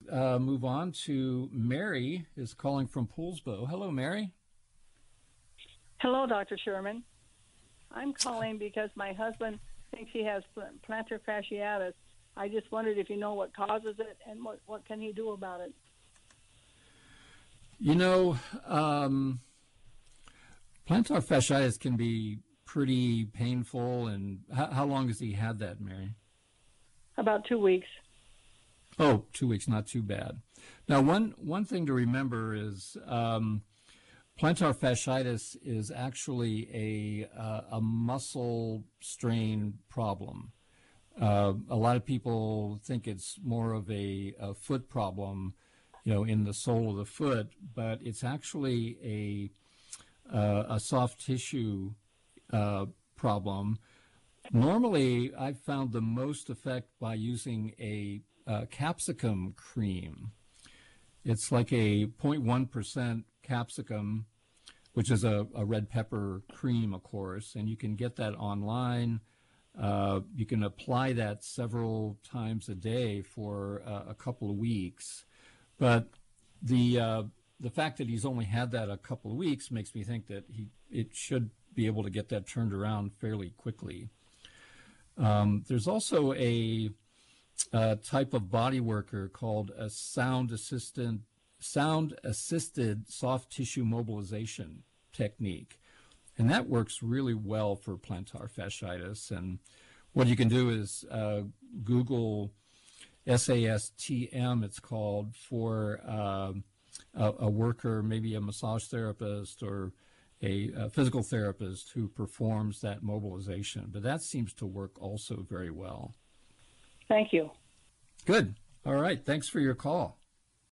move on to Mary is calling from Poulsbo. Hello, Mary. Hello, Dr. Sherman. I'm calling because my husband thinks he has plantar fasciitis. I just wondered if you know what causes it and what can he do about it. You know, plantar fasciitis can be pretty painful. And how long has he had that, Mary? About 2 weeks. Oh, 2 weeks, not too bad. Now, one thing to remember is plantar fasciitis is actually a muscle strain problem. A lot of people think it's more of a foot problem, in the sole of the foot, but it's actually a soft tissue problem. Normally, I've found the most effect by using a capsicum cream. It's like a 0.1% capsicum, which is a red pepper cream, of course, and you can get that online. You can apply that several times a day for a couple of weeks. But the fact that he's only had that a couple of weeks makes me think that it should be able to get that turned around fairly quickly. There's also a type of body worker called a sound-assisted soft tissue mobilization technique. And that works really well for plantar fasciitis. And what you can do is Google SASTM, it's called, for a worker, maybe a massage therapist or a physical therapist who performs that mobilization. But that seems to work also very well. Thank you. Good. All right. Thanks for your call.